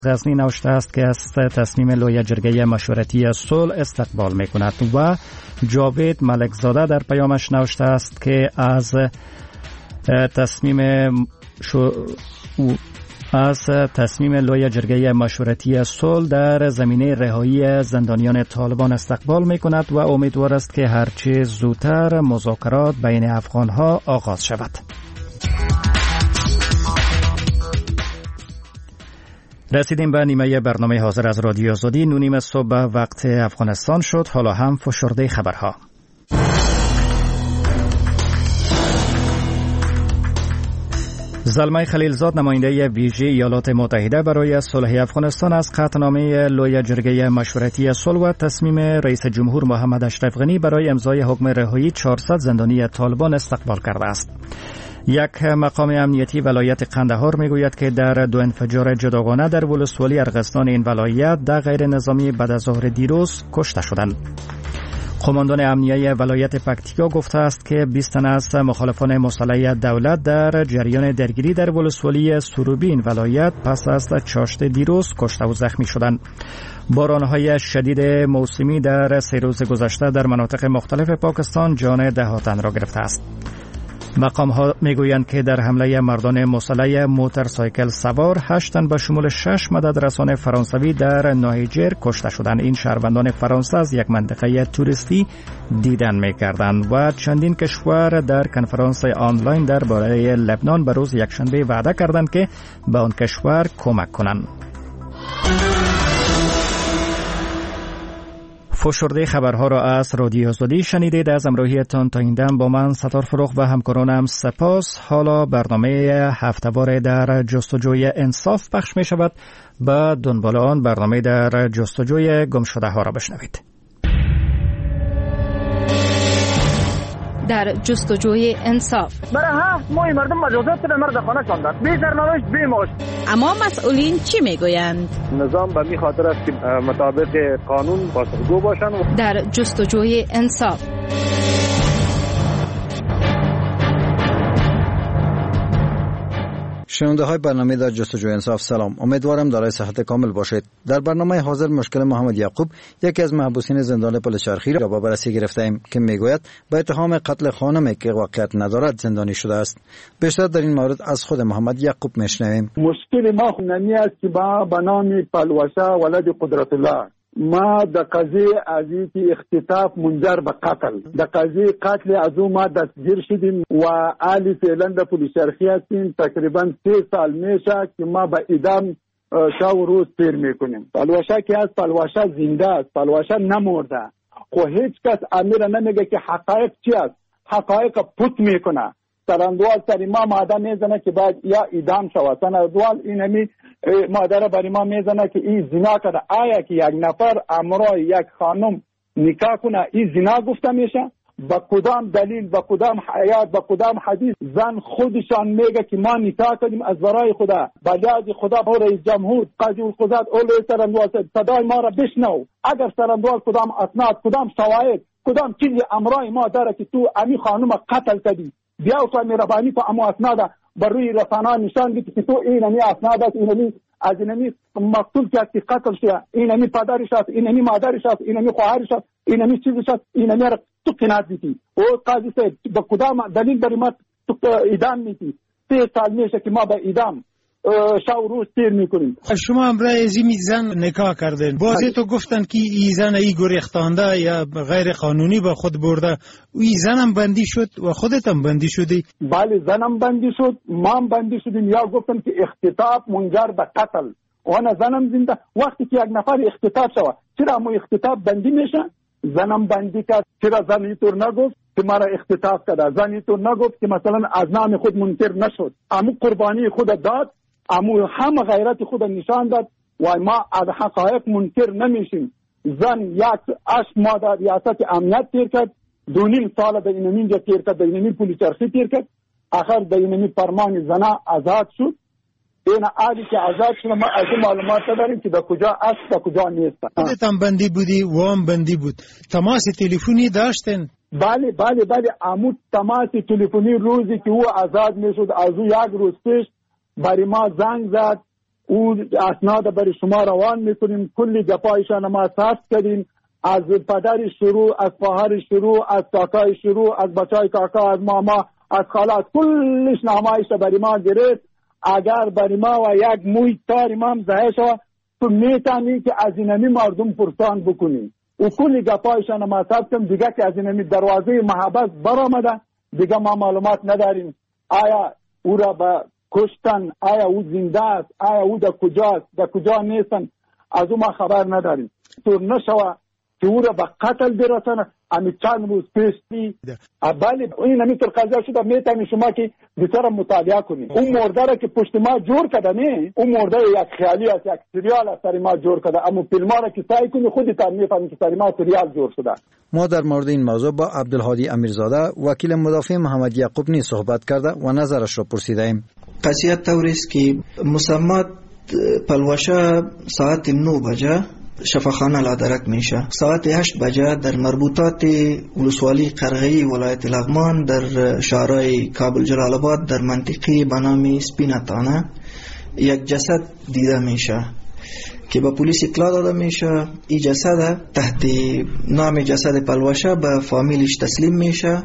غزنی نوشته است که از تصمیم لوی جرگه مشورتی صلح استقبال می کند و جاوید ملکزاده در پیامش نوشته است که از تصمیم لوی جرگه مشورتی صلح در زمینه رهایی زندانیان طالبان استقبال می کند و امیدوار است که هرچه زودتر مذاکرات بین افغانها آغاز شود. رسیدیم به نیمه برنامه حاضر از رادیو آزادی. 9:30 صبح وقت افغانستان شد. حالا هم فشرده خبرها. زلمه خلیلزاد نماینده ویژه ایالات متحده برای صلح افغانستان از قطعنامه لوی جرگه مشورتی صلح و تصمیم رئیس جمهور محمد اشرف غنی برای امضای حکم رهایی 400 زندانی طالبان استقبال کرده است. یک مقام امنیتی ولایت قندهار میگوید که در 2 انفجار جداگانه در ولسوالی ارغستان این ولایت در غیر نظامی بعد از ظهر دیروز کشته شدند. قماندان امنیه ولایت پکتیکا گفته است که 20 تن از مخالفان مسلح دولت در جریان درگیری در ولسوالی سروبی این ولایت پس از چاشت دیروز کشته و زخمی شدند. بارانهای شدید موسمی در 3 روز گذشته در مناطق مختلف پاکستان جان دهاتن را گرفته است. مقام ها میگویند که در حمله مردان مسلح موتورسایکل سوار 8 تن به شمول 6 مددرسان فرانسوی در نایجر کشته شدند. این شهروندان فرانسه از یک منطقه توریستی دیدن میکردند و چندین کشور در کنفرانس آنلاین درباره لبنان به روز یکشنبه وعده کردند که به آن کشور کمک کنند. فشرده خبرها را از رادیو آزادی شنیدید. از همراهیتان تا این دم با من ستار فروغ و همکارانم سپاس. حالا برنامه هفته‌وار در جستجوی انصاف پخش می شود. به دنبال آن برنامه در جستجوی گمشده ها را بشنوید. در جستجوی انصاف برای 7 ماه مردم مجازات به مرد خانه شاندن، بی سرنوشت بی معاش. اما مسئولین چی میگویند؟ نظام به می خاطر است که مطابق قانون پاسخگو باشند. در جستجوی انصاف شنونده های برنامه در جستجوی انصاف سلام، امیدوارم دارای صحت کامل باشید. در برنامه حاضر مشکل محمد یعقوب، یکی از محبوسین زندان پلچرخی را با بررسی گرفتیم که میگوید به اتهام قتل خانمی که واقعیت ندارد زندانی شده است. بیشتر در این مورد از خود محمد یعقوب میشنویم. مشکل ما خوننی است که با بنام پلوشا ولد قدرت الله ما د قضیه از اینکه اختطاف منجر به قتل د قضیه قتل از او ما دستگیر شدیم و آلی فعلا د پلیسرخی هستیم. تقریبا 3 سال میشه که ما به اعدام شب و روز تیر میکنیم. پلوشا که از پلوشا زنده است، پلوشا نمرده. خو هیچ کس امیر نمیگه که حقایق چی است. حقایق پوت میکنه. سرندوال سر ما ماده میزنه که باید یا اعدام شود. سرندوال اینمی مادر بر ما میزنه که این زنا کرده. آیا که یک نفر امرای یک خانم نکاح کنه این زنا گفته میشه؟ با کدام دلیل، با کدام حیات، با کدام حدیث؟ زن خودشان میگه که ما نکاح کردیم از برای خدا، بجاز خدا با رئیس جمهور قاضی القضات اول سرندوال صدای ما را بشنو. اگر سرندوال کدام اسناد، کدام شواهد، کدام چیزی امرای ما داره که تو امی خانم قتل کردی، بیا و مهربانی کو امو اسناد بر روی رسانه نشان بدید که تو اینمی اسناد است، اینمی از اینمی مقتول که قتل شده، اینمی پدرش است، اینمی مادرش است، اینمی خواهرش است، اینمی چیزش است، اینمی را تو قناعت بیتی. او قاضی صاحب با کدام دلیل بر ما تو اعدام میتی؟ 3 سال میشه که ما به اعدام شب روز تیر میکنیم. شما امرای از این زن نکاح کردین، بازی تو گفتن که این زن ای گریختانده یا غیر قانونی با خود برده، این زنم بندی شد و خودت هم بندی شدی؟ بله زنم بندی شد، ما هم بندی شدیم. یا گفتن که اختطاف منجر به قتل و انا زنم زنده. وقتی که یک نفر اختطاف شود چرا مو اختطاف بندی میشه؟ زنم بندی کرد. چرا زن اینطور نگفت که مرا اختطاف کرده؟ زن اینطور نگفت که مثلا از نام خود منکر نشد، امو قربانی خود داد، امو همه غیرت خود نشان داد و ما از حقایق منکر نمیشیم. زن یک 8 ماه در ریاست امنیت تیر کرد، 2.5 سال در اینجا تیر کرد، در اینمی پلیسرخی تیر کرد، آخر در اینمی فرمان زنا آزاد شد. این عالی که آزاد شد ما از معلومات داریم که در کجا است در کجا نیست. خودت هم بندی بودی و هم بندی بود. تماس تلفنی داشتن؟ بله بله بله. امو تماس تلفنی روزی که او آزاد میشد از او 1 روز پیش برای ما زنگ زد او اسناد برای شما روان میکنیم. کلی گپایشان ما ثبت کردیم، از پدر شروع، از خواهر شروع، از کاکای شروع، از بچای کاکا، از ماما، از خالات، کلش نامایش برای ما گرفت. اگر برای ما و یک موی تار امام زهه شد تو میتونی که از اینمی مردم پرسان بکنی و کلی گپایشان ما ثبت کردیم. دیگه که از اینمی دروازه محبت برآمده دیگه ما معلومات نداریم. آیا او را به کشتن، آیا او زنده است، آیا او در کجاست، در کجا نیستن، از او ما خبر نداریم. تو نشوه که او را به قتل برسانه. امی چند روز پیشتی بله این همینطور قضیه شده. میتونی شما که بیشتر مطالعه کنی. اون مرده را که پشت ما جور کرده نه، اون مرده یک خیالی است، یک سریال است سر ما جور کرده. اما فیلم را که سعی کنی خودت هم میفهمی که سر ما سریال جور شده. ما در مورد این موضوع با عبدالهادی امیرزاده وکیل مدافع محمد یعقوب نیز صحبت کرده و نظرش را پرسیده ایم. قضیه طوری است که مسمات پلوشه ساعت 9 بجه شفاخانه لادرک میشه. ساعت 8 بجه در مربوطات ولسوالی قرغی ولایت لغمان در شهرهای کابل جلال آباد در منطقه به نام سپینتانه یک جسد دیده میشه که به پلیس اطلاع داده میشه. این جسد تحت نام جسد پلوشه به فامیلش تسلیم میشه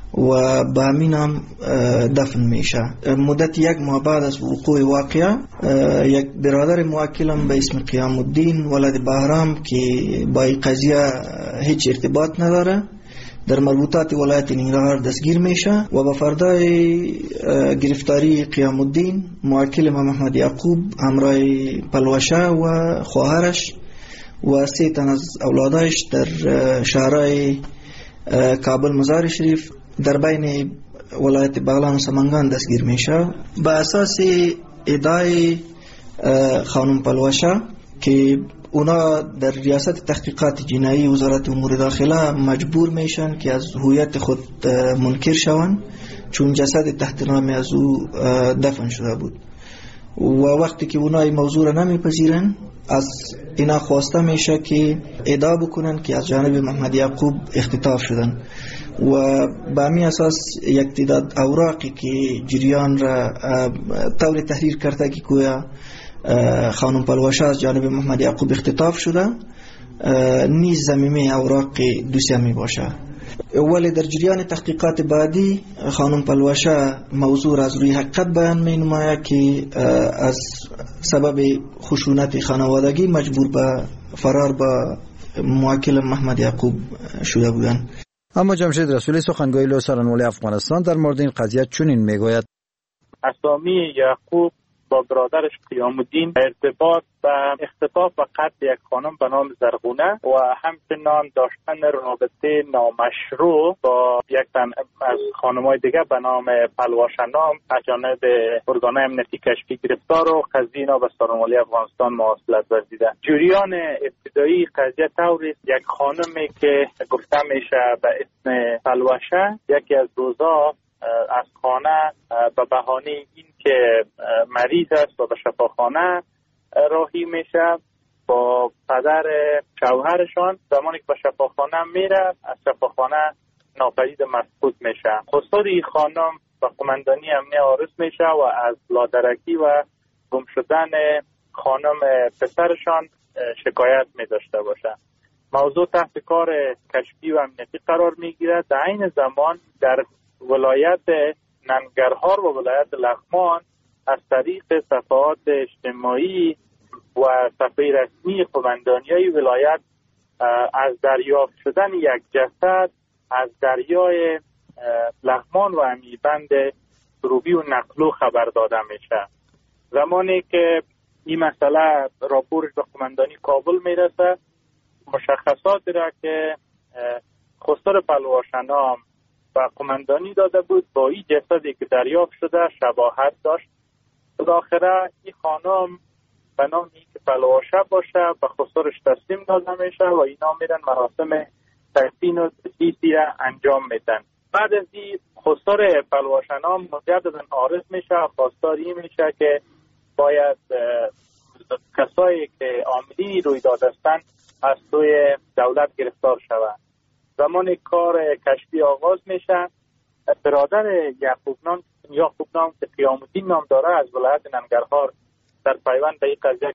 و به همین هم دفن میشه. مدت 1 ماه بعد از وقوع واقعه یک برادر موکلم به اسم قیام الدین ولد بهرام که با این قضیه هیچ ارتباط نداره در مربوطات ولایت ننگرهار دستگیر میشه و با فردای گرفتاری قیام الدین موکل محمد یعقوب همراه پلوشه و خواهرش و 3 تن از اولادش در شهرهای کابل مزار شریف در بین ولایت بغلان و سمنگان دستگیر میشه. به اساس ادعای خانم پلوشه که اونا در ریاست تحقیقات جنایی وزارت امور داخله مجبور میشن که از هویت خود منکر شون چون جسد تحت نام از او دفن شده بود و وقتی که اونا این موضوع را نمیپذیرن از اینا خواسته میشه که ادعا بکنن که از جانب محمد یعقوب اختطاف شدن و به همین اساس یک تعداد اوراقی که جریان را طور تحریر کرده که گویا خانم پلوشه از جانب محمد یعقوب اختطاف شده نیز زمینه اوراق دوسیه می باشه. ولی در جریان تحقیقات بعدی خانم پلوشه موضوع از روی حقیقت بیان می نماید که از سبب خشونت خانوادگی مجبور به فرار با موکل محمد یعقوب شده بودند. اما جمشید رسولی سخنگوی لوی سرانوالی افغانستان در مورد این قضیه چنین میگوید: اسامی یعقوب با برادرش قیام الدین ارتباط به اختطاف و قتل یک خانم به نام زرغونه و همچنان داشتن رابطه نامشروع با یک تن از خانم‌های دیگه به نام پلوشه نام از جانب ارگان‌های امنیتی کشفی گرفتار و قضیه اینا به سرانوالی افغانستان مواصلت ورزیده. جریان ابتدایی قضیه طوری است یک خانمی که گفته میشه به اسم پلوشه یکی از روزا از خانه به بهانه این که مریض است و به شفاخانه راهی میشه با پدر شوهرشان. زمانی که به شفاخانه میره از شفاخانه ناپدید مفقود میشه. خسروی خانم به قماندانی امنیه عارض میشه و از لادرکی و گم شدن خانم پسرشان شکایت میداشته باشه. موضوع تحت کار کشفی و امنیتی قرار میگیره. در این زمان در ولایت ننگرهار و ولایت لغمان از طریق صفحات اجتماعی و صفحه رسمی قماندانی‌های ولایت از دریافت شدن یک جسد از دریای لغمان و امیربند سروبی و نقلو خبر داده میشه. زمانی که این مسئله راپورش به قماندانی کابل میرسه، مشخصاتی را که خسرو پلوشه نام و قماندانی داده بود با این جسدی که دریافت شده شباهت داشت. بالاخره این خانم به نام که پلوشه باشه به خسروش تسلیم داده میشه و اینا میرن مراسم تدفین و تجهیزی را انجام میدن. بعد از این خسرو پلوشه نام مجددا عارض میشه و خواستار این میشه که باید کسایی که عاملین رویداد هستند از سوی دولت گرفتار شوند. زمان کار کشفی آغاز میشه. برادر یعقوب نام که قیام الدین نام داره از ولایت ننگرهار در پیوند به این قضیه